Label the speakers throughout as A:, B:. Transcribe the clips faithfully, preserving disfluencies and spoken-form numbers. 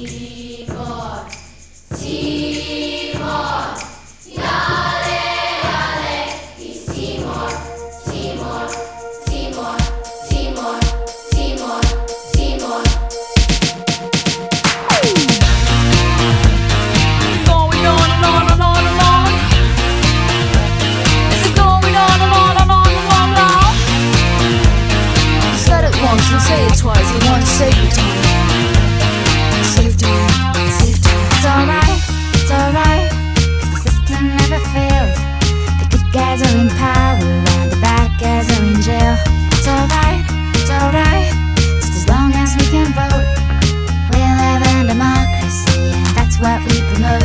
A: We'll say it twice, we want safety. Safety, safety.
B: It's alright, it's alright, cause the system never fails. The good guys are in power and the bad guys are in jail. It's alright, it's alright, just as long as we can vote. We live in democracy and that's what we promote.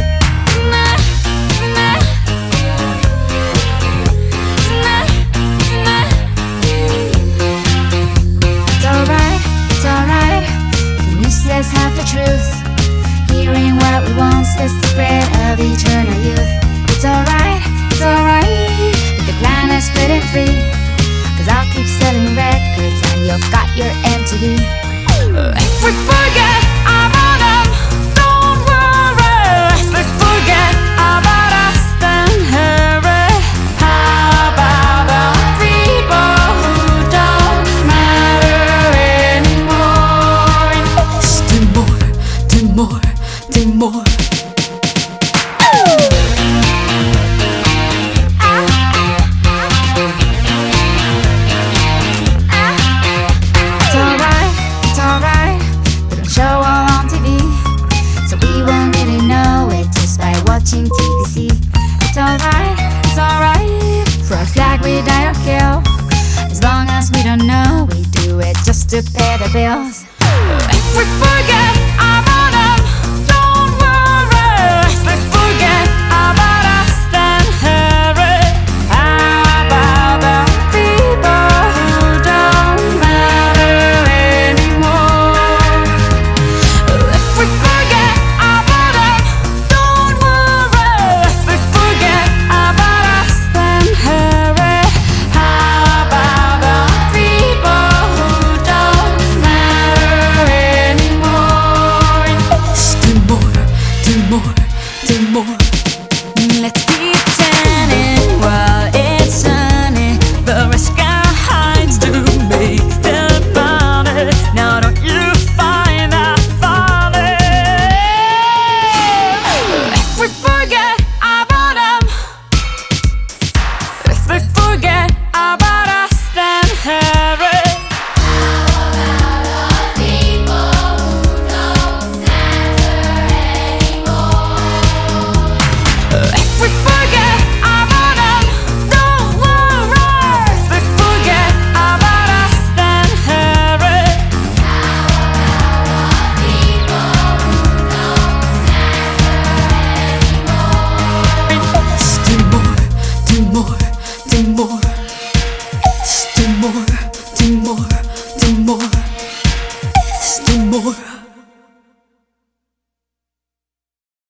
B: Says half the truth. Hearing what we want's the spread of eternal youth. It's alright, it's alright if the planet's split in three, cause I'll keep selling records and you've got your M T V. If we forget about them, don't worry. If we forget about us, then hurry. How about the people who don't matter anymore?
A: Do more, do more.
B: It's alright, it's alright, they don't show all on T V, so we won't really know it just by watching T V C. It's alright, it's alright, for a flag we die or kill, as long as we don't know, we do it just to pay the bills. If we forget about them, don't worry. If we forget about us, then hurry. How about the people who don't matter anymore? If we forget about them, don't worry. If we forget about us, then hurry. How about the people who don't matter anymore?
A: Do more, do more.
B: Let's keep turning while it's sunny. The sky hides to make them funny. Now don't you find that funny? If we forget about them, if we forget about us, then hurry. If we forget about them, don't worry. If we forget about us, then hurry.
A: Do more, do more, do more. Do more, do more, do more. Do more.